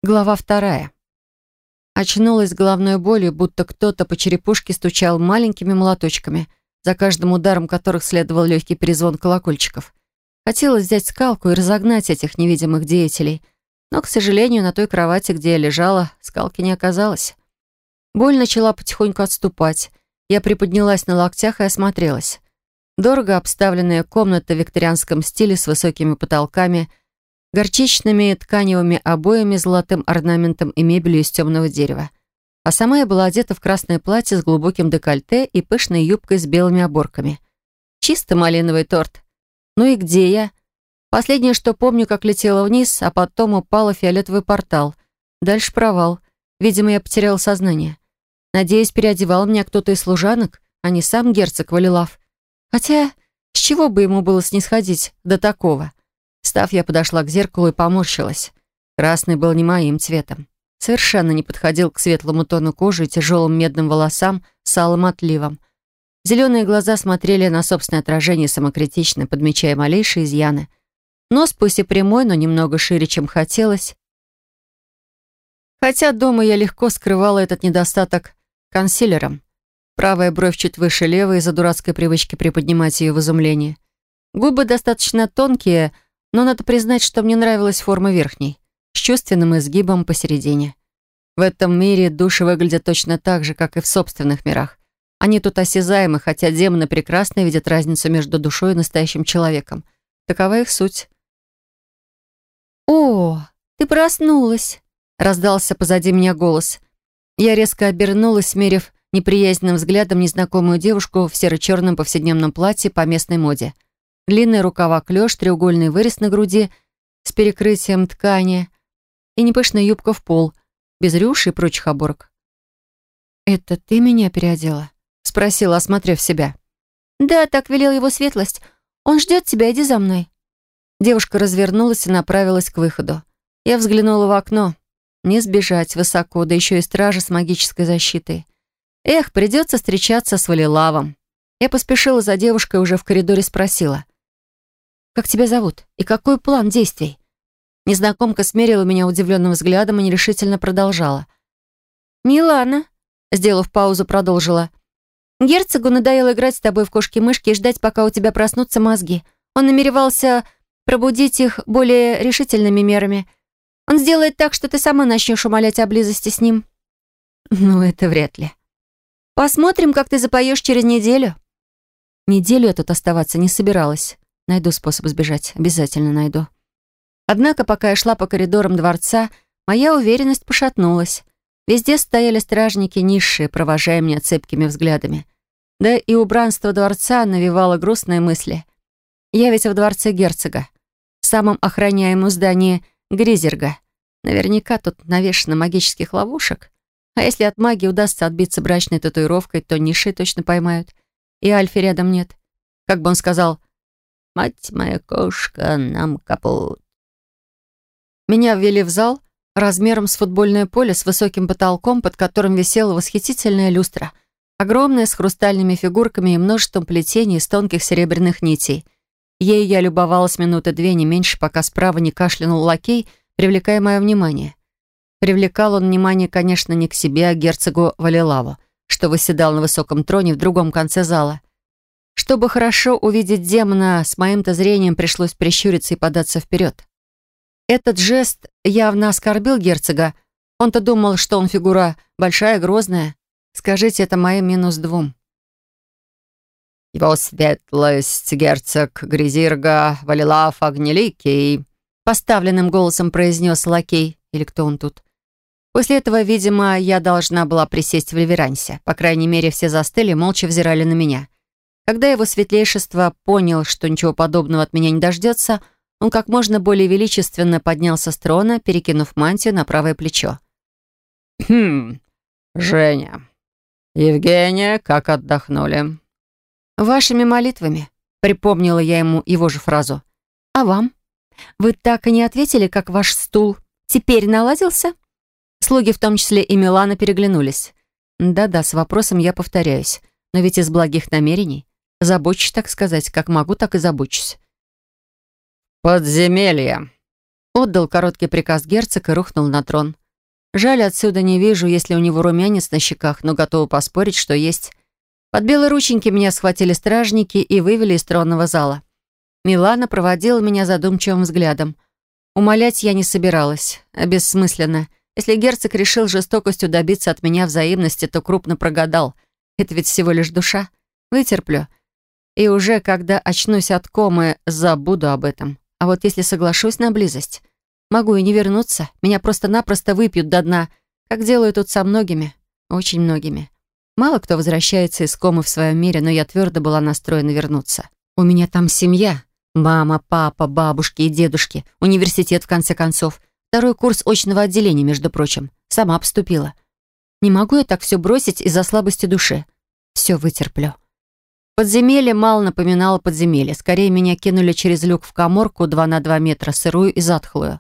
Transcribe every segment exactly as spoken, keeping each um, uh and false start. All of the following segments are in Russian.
Глава вторая. Очнулась с головной болью, будто кто-то по черепушке стучал маленькими молоточками, за каждым ударом которых следовал легкий перезвон колокольчиков. Хотелось взять скалку и разогнать этих невидимых деятелей, но, к сожалению, на той кровати, где я лежала, скалки не оказалось. Боль начала потихоньку отступать. Я приподнялась на локтях и осмотрелась. Дорого обставленная комната в викторианском стиле с высокими потолками, горчичными тканевыми обоями, золотым орнаментом и мебелью из темного дерева. А сама я была одета в красное платье с глубоким декольте и пышной юбкой с белыми оборками. Чисто малиновый торт. Ну и где я? Последнее, что помню, как летела вниз, а потом упала в фиолетовый портал. Дальше провал. Видимо, я потеряла сознание. Надеюсь, переодевал меня кто-то из служанок, а не сам герцог Валилав. Хотя, с чего бы ему было снисходить до такого? Встав, я подошла к зеркалу и поморщилась. Красный был не моим цветом. Совершенно не подходил к светлому тону кожи и тяжелым медным волосам с алым отливом. Зеленые глаза смотрели на собственное отражение самокритично, подмечая малейшие изъяны. Нос пусть и прямой, но немного шире, чем хотелось. Хотя дома я легко скрывала этот недостаток консилером. Правая бровь чуть выше левой из-за дурацкой привычки приподнимать ее в изумлении. Губы достаточно тонкие, но надо признать, что мне нравилась форма верхней, с чувственным изгибом посередине. В этом мире души выглядят точно так же, как и в собственных мирах. Они тут осязаемы, хотя демоны прекрасно видят разницу между душой и настоящим человеком. Такова их суть. «О, ты проснулась!» — раздался позади меня голос. Я резко обернулась, смерив неприязненным взглядом незнакомую девушку в серо-черном повседневном платье по местной моде. Длинные рукава клёш, треугольный вырез на груди с перекрытием ткани и непышная юбка в пол, без рюши и прочих оборок. «Это ты меня переодела?» — спросила, осмотрев себя. «Да, так велел его светлость. Он ждет тебя, иди за мной». Девушка развернулась и направилась к выходу. Я взглянула в окно. Не сбежать высоко, да еще и стража с магической защитой. Эх, придется встречаться с Валилавом. Я поспешила за девушкой, уже в коридоре спросила. «Как тебя зовут? И какой план действий?» Незнакомка смерила меня удивленным взглядом и нерешительно продолжала. «Милана», — сделав паузу, продолжила. «Герцогу надоело играть с тобой в кошки-мышки и ждать, пока у тебя проснутся мозги. Он намеревался пробудить их более решительными мерами. Он сделает так, что ты сама начнешь умолять о близости с ним». «Ну, это вряд ли». «Посмотрим, как ты запоешь через неделю». Неделю я тут оставаться не собиралась. Найду способ сбежать, обязательно найду. Однако, пока я шла по коридорам дворца, моя уверенность пошатнулась. Везде стояли стражники низшие, провожая меня цепкими взглядами. Да и убранство дворца навевало грустные мысли. Я ведь в дворце герцога, в самом охраняемом здании Гризерга. Наверняка тут навешано магических ловушек. А если от магии удастся отбиться брачной татуировкой, то низшие точно поймают. И Альфи рядом нет. Как бы он сказал: «Мать моя кошка, нам капут». Меня ввели в зал размером с футбольное поле с высоким потолком, под которым висела восхитительная люстра. Огромная, с хрустальными фигурками и множеством плетений из тонких серебряных нитей. Ей я любовалась минуты две, не меньше, пока справа не кашлянул лакей, привлекая мое внимание. Привлекал он внимание, конечно, не к себе, а к герцогу Валилаву, что восседал на высоком троне в другом конце зала. Чтобы хорошо увидеть демона, с моим-то зрением пришлось прищуриться и податься вперед. Этот жест явно оскорбил герцога. Он-то думал, что он фигура большая, грозная. Скажите это моим минус двум. «Его светлость, герцог Гризирга Валилав Огнеликий», поставленным голосом произнес лакей, или кто он тут. После этого, видимо, я должна была присесть в реверансе. По крайней мере, все застыли, молча взирали на меня. Когда его светлейшество понял, что ничего подобного от меня не дождется, он как можно более величественно поднялся с трона, перекинув мантию на правое плечо. «Хм, Женя, Евгения, как отдохнули?» «Вашими молитвами», — припомнила я ему его же фразу. «А вам? Вы так и не ответили, как ваш стул теперь наладился?» Слуги, в том числе и Милана, переглянулись. Да-да, с вопросом я повторяюсь. Но ведь из благих намерений. Забочусь, так сказать. Как могу, так и забочусь. «Подземелье», Отдал короткий приказ герцог и рухнул на трон. Жаль, отсюда не вижу, если у него румянец на щеках, но готова поспорить, что есть. Под белые рученьки меня схватили стражники и вывели из тронного зала. Милана проводила меня задумчивым взглядом. Умолять я не собиралась. Бессмысленно. Если герцог решил жестокостью добиться от меня взаимности, то крупно прогадал. Это ведь всего лишь душа. Вытерплю. И уже, когда очнусь от комы, забуду об этом. А вот если соглашусь на близость, могу и не вернуться. Меня просто-напросто выпьют до дна, как делают тут со многими, очень многими. Мало кто возвращается из комы в своем мире, но я твердо была настроена вернуться. У меня там семья. Мама, папа, бабушки и дедушки. Университет, в конце концов. Второй курс очного отделения, между прочим. Сама поступила. Не могу я так все бросить из-за слабости души. Все вытерплю. Подземелье мало напоминало подземелье. Скорее, меня кинули через люк в каморку два на два метра, сырую и затхлую.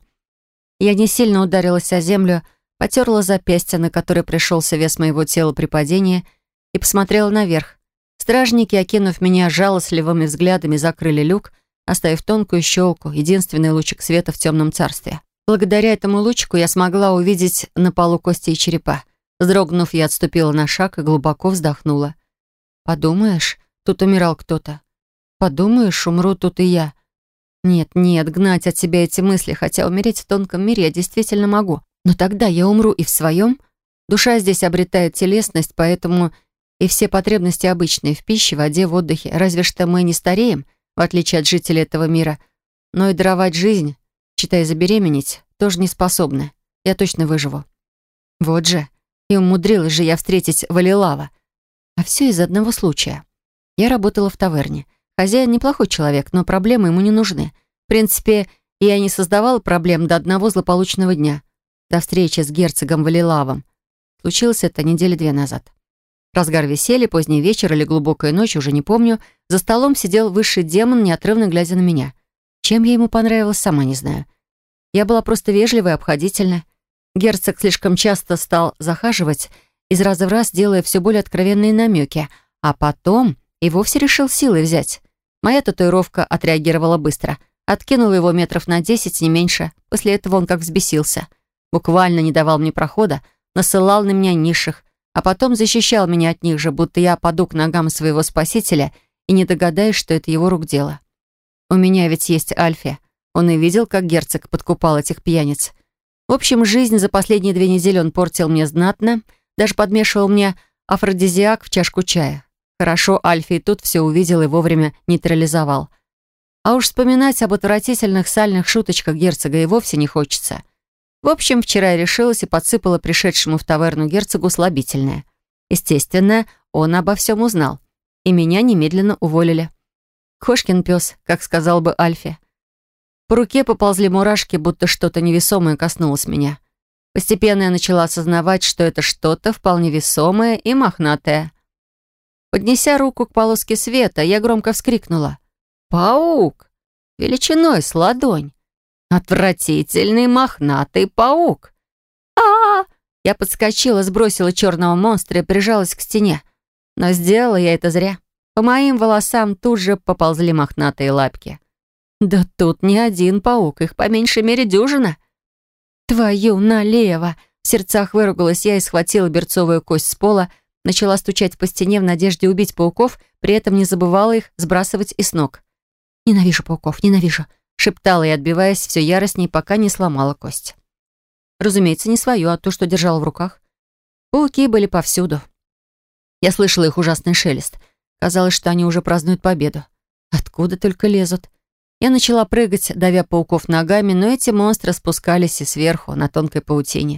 Я не сильно ударилась о землю, потерла запястье, на которое пришелся вес моего тела при падении, и посмотрела наверх. Стражники, окинув меня жалостливыми взглядами, закрыли люк, оставив тонкую щелку, единственный лучик света в темном царстве. Благодаря этому лучику я смогла увидеть на полу кости и черепа. Вздрогнув, я отступила на шаг и глубоко вздохнула. «Подумаешь, тут умирал кто-то. Подумаешь, умру тут и я. Нет, нет, гнать от себя эти мысли, хотя умереть в тонком мире я действительно могу. Но тогда я умру и в своем. Душа здесь обретает телесность, поэтому и все потребности обычные в пище, воде, в отдыхе. Разве что мы не стареем, в отличие от жителей этого мира. Но и даровать жизнь, читай забеременеть, тоже не способны. Я точно выживу. Вот же. И умудрилась же я встретить Валилава. А все из одного случая. Я работала в таверне. Хозяин неплохой человек, но проблемы ему не нужны. В принципе, я не создавала проблем до одного злополучного дня. До встречи с герцогом Валилавом. Случилось это недели две назад. Разгар веселья, поздний вечер или глубокая ночь, уже не помню. За столом сидел высший демон, неотрывно глядя на меня. Чем я ему понравилась, сама не знаю. Я была просто вежлива и обходительна. Герцог слишком часто стал захаживать, из раза в раз делая все более откровенные намеки, а потом и вовсе решил силой взять. Моя татуировка отреагировала быстро. Откинула его метров на десять, не меньше. После этого он как взбесился. Буквально не давал мне прохода, насылал на меня низших, а потом защищал меня от них же, будто я паду к ногам своего спасителя и не догадаюсь, что это его рук дело. У меня ведь есть Альфи. Он и видел, как герцог подкупал этих пьяниц. В общем, жизнь за последние две недели он портил мне знатно, даже подмешивал мне афродизиак в чашку чая. Хорошо, Альфи и тут все увидел и вовремя нейтрализовал. А уж вспоминать об отвратительных сальных шуточках герцога и вовсе не хочется. В общем, вчера я решилась и подсыпала пришедшему в таверну герцогу слабительное. Естественно, он обо всем узнал, и меня немедленно уволили. Кошкин пес, как сказал бы Альфи. По руке поползли мурашки, будто что-то невесомое коснулось меня. Постепенно я начала осознавать, что это что-то вполне весомое и мохнатое. Поднеся руку к полоске света, я громко вскрикнула. «Паук! Величиной с ладонь! Отвратительный мохнатый паук!» а Я подскочила, сбросила черного монстра и прижалась к стене. Но сделала я это зря. По моим волосам тут же поползли мохнатые лапки. Да тут не один паук, их по меньшей мере дюжина. «Твою налево!» В сердцах выругалась я и схватила берцовую кость с пола, начала стучать по стене в надежде убить пауков, при этом не забывала их сбрасывать и с ног. «Ненавижу пауков, ненавижу!» шептала я, отбиваясь все яростней, пока не сломала кость. Разумеется, не свою, а то, что держала в руках. Пауки были повсюду. Я слышала их ужасный шелест. Казалось, что они уже празднуют победу. Откуда только лезут? Я начала прыгать, давя пауков ногами, но эти монстры спускались и сверху, на тонкой паутине.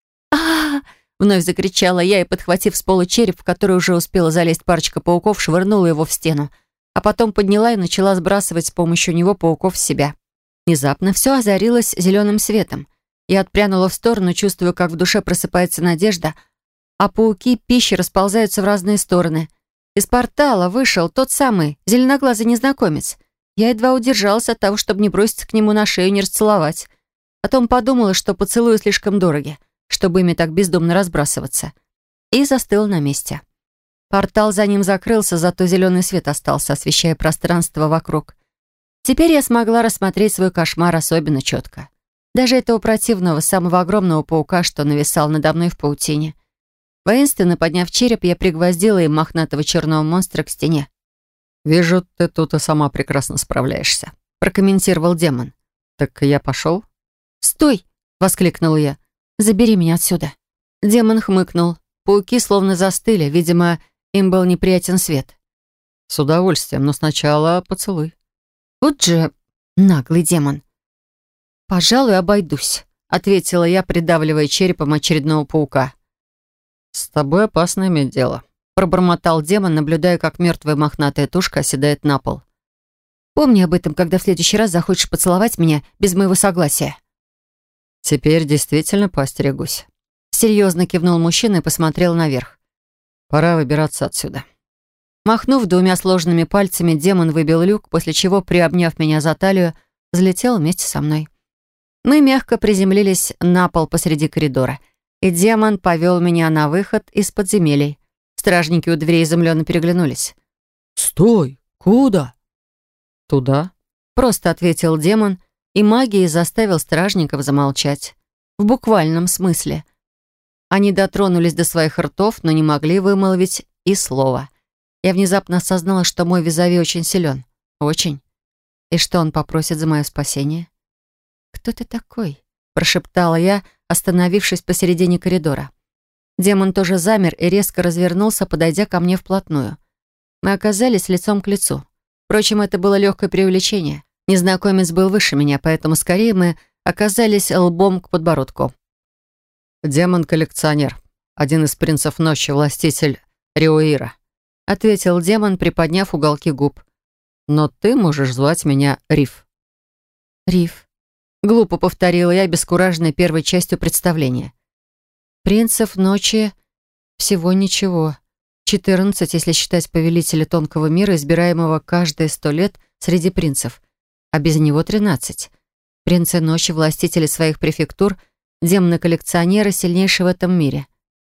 а Вновь закричала я и, подхватив с пола череп, в который уже успела залезть парочка пауков, швырнула его в стену, а потом подняла и начала сбрасывать с помощью него пауков с себя. Внезапно все озарилось зеленым светом. Я отпрянула в сторону, чувствуя, как в душе просыпается надежда, а пауки пищи расползаются в разные стороны. Из портала вышел тот самый зеленоглазый незнакомец. Я едва удержалась от того, чтобы не броситься к нему на шею и не расцеловать. Потом подумала, что поцелуи слишком дороги, чтобы ими так бездумно разбрасываться. И застыла на месте. Портал за ним закрылся, зато зеленый свет остался, освещая пространство вокруг. Теперь я смогла рассмотреть свой кошмар особенно четко. Даже этого противного, самого огромного паука, что нависал надо мной в паутине. Воинственно подняв череп, я пригвоздила им мохнатого черного монстра к стене. «Вижу, ты тут и сама прекрасно справляешься», — прокомментировал демон. «Так я пошел?» «Стой!» — воскликнула я. «Забери меня отсюда». Демон хмыкнул. Пауки словно застыли, видимо, им был неприятен свет. «С удовольствием, но сначала поцелуй». «Вот же наглый демон». «Пожалуй, обойдусь», — ответила я, придавливая черепом очередного паука. «С тобой опасно иметь дело», — пробормотал демон, наблюдая, как мертвая мохнатая тушка оседает на пол. «Помни об этом, когда в следующий раз захочешь поцеловать меня без моего согласия». «Теперь действительно поостерегусь», — серьезно кивнул мужчина и посмотрел наверх. «Пора выбираться отсюда». Махнув двумя сложными пальцами, демон выбил люк, после чего, приобняв меня за талию, взлетел вместе со мной. Мы мягко приземлились на пол посреди коридора, и демон повел меня на выход из подземелий. Стражники у дверей изумленно переглянулись. «Стой! Куда?» «Туда», — просто ответил демон, и магией заставил стражников замолчать. В буквальном смысле. Они дотронулись до своих ртов, но не могли вымолвить и слова. Я внезапно осознала, что мой визави очень силен. Очень. И что он попросит за мое спасение? «Кто ты такой?» — прошептала я, остановившись посередине коридора. Демон тоже замер и резко развернулся, подойдя ко мне вплотную. Мы оказались лицом к лицу. Впрочем, это было легкое преувеличение. Незнакомец был выше меня, поэтому скорее мы оказались лбом к подбородку. «Демон-коллекционер, один из принцев ночи, властитель Риоира», — ответил демон, приподняв уголки губ. «Но ты можешь звать меня Риф». «Риф», — глупо повторила я, обескураженная первой частью представления. «Принцев ночи всего ничего. Четырнадцать, если считать повелителя тонкого мира, избираемого каждые сто лет среди принцев. А без него тринадцать. Принцы ночи, властители своих префектур, демоны-коллекционеры, сильнейшие в этом мире».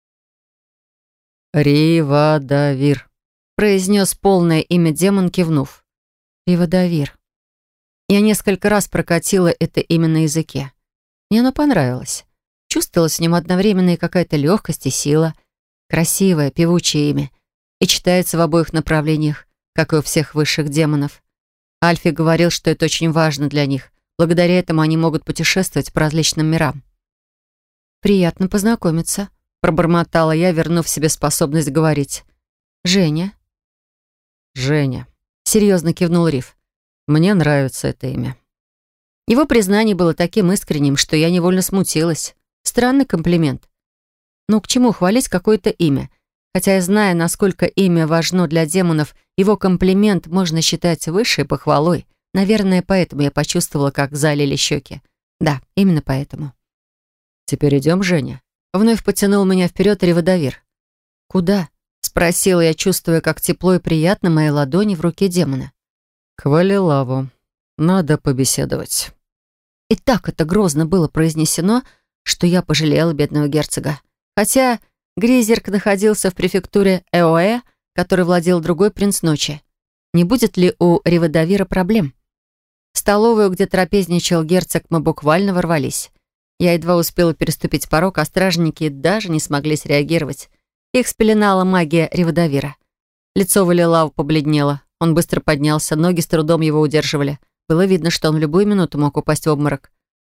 «Ривадавир», — произнес полное имя демон, кивнув. «Ривадавир». Я несколько раз прокатила это имя на языке. Мне оно понравилось. Чувствовалась в нем одновременно и какая-то легкость и сила. Красивое, певучее имя. И читается в обоих направлениях, как и у всех высших демонов. Альфи говорил, что это очень важно для них. Благодаря этому они могут путешествовать по различным мирам. «Приятно познакомиться», — пробормотала я, вернув себе способность говорить. «Женя?» «Женя», — серьезно кивнул Риф. «Мне нравится это имя». Его признание было таким искренним, что я невольно смутилась. Странный комплимент. Ну, к чему хвалить какое-то имя? Хотя я знаю, насколько имя важно для демонов, его комплимент можно считать высшей похвалой. Наверное, поэтому я почувствовала, как залили щеки. Да, именно поэтому. «Теперь идем, Женя?» Вновь потянул меня вперед Ривадавир. «Куда?» — спросила я, чувствуя, как тепло и приятно мои ладони в руке демона. «К Валилаву. Надо побеседовать». И так это грозно было произнесено, что я пожалела бедного герцога. Хотя Гризерк находился в префектуре Эоэ, который владел другой принц ночи. Не будет ли у Ривадавира проблем? В столовую, где трапезничал герцог, мы буквально ворвались. Я едва успела переступить порог, а стражники даже не смогли среагировать. Их спеленала магия Ривадавира. Лицо Валилава побледнело. Он быстро поднялся, ноги с трудом его удерживали. Было видно, что он в любую минуту мог упасть в обморок.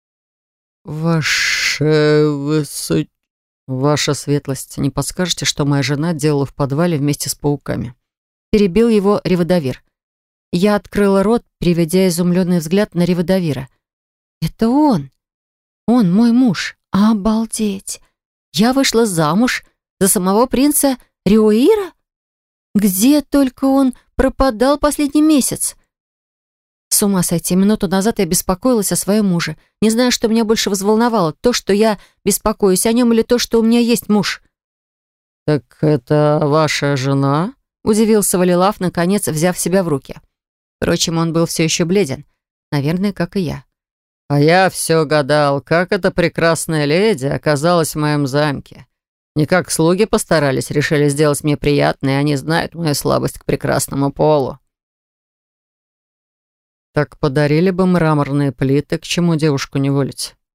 «Ваше высо... Ваша светлость, не подскажете, что моя жена делала в подвале вместе с пауками?» Перебил его Ривадавир. Я открыла рот, переведя изумленный взгляд на Ривадавира. «Это он! Он мой муж! Обалдеть! Я вышла замуж за самого принца Риоира? Где только он пропадал последний месяц?» С ума сойти. Минуту назад я беспокоилась о своем муже. Не знаю, что меня больше взволновало. То, что я беспокоюсь о нем, или то, что у меня есть муж. «Так это ваша жена?» Удивился Валилав, наконец, взяв себя в руки. Впрочем, он был все еще бледен. Наверное, как и я. «А я все гадал, как эта прекрасная леди оказалась в моем замке. Не как слуги постарались, решили сделать мне приятно, и они знают мою слабость к прекрасному полу». «Так подарили бы мраморные плиты, к чему девушку не волить?»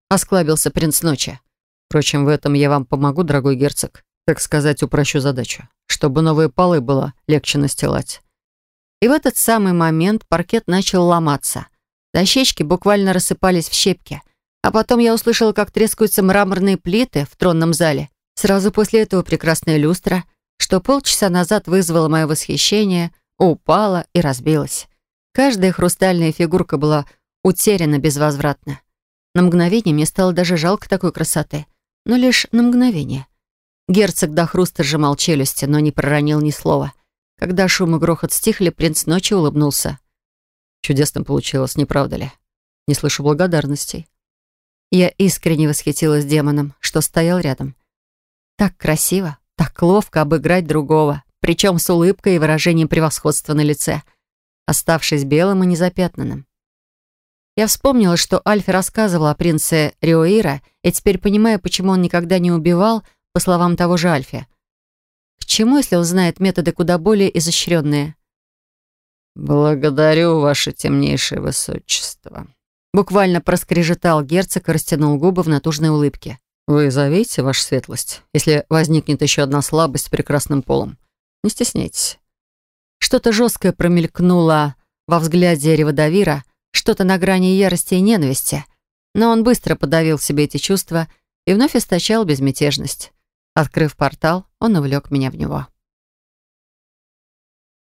осклабился принц ночи. Впрочем, в этом я вам помогу, дорогой герцог. Так сказать, упрощу задачу, чтобы новые полы было легче настилать. И в этот самый момент паркет начал ломаться. Дощечки буквально рассыпались в щепки. А потом я услышала, как трескаются мраморные плиты в тронном зале. Сразу после этого прекрасная люстра, что полчаса назад вызвало мое восхищение, упала и разбилась. Каждая хрустальная фигурка была утеряна безвозвратно. На мгновение мне стало даже жалко такой красоты. Но лишь на мгновение. Герцог до хруста сжимал челюсти, но не проронил ни слова. Когда шум и грохот стихли, принц ночи улыбнулся. Чудесно получилось, не правда ли? Не слышу благодарностей. Я искренне восхитилась демоном, что стоял рядом. Так красиво, так ловко обыграть другого, причем с улыбкой и выражением превосходства на лице, оставшись белым и незапятнанным. Я вспомнила, что Альфи рассказывал о принце Риоира, и теперь понимаю, почему он никогда не убивал, по словам того же Альфи. К чему, если он знает методы куда более изощренные? «Благодарю, ваше темнейшее высочество», — буквально проскрежетал герцог и растянул губы в натужной улыбке. «Вы зовите, ваша светлость, если возникнет еще одна слабость с прекрасным полом. Не стесняйтесь». Что-то жесткое промелькнуло во взгляде Реводовира, что-то на грани ярости и ненависти, но он быстро подавил в себе эти чувства и вновь источал безмятежность. Открыв портал, он увлек меня в него.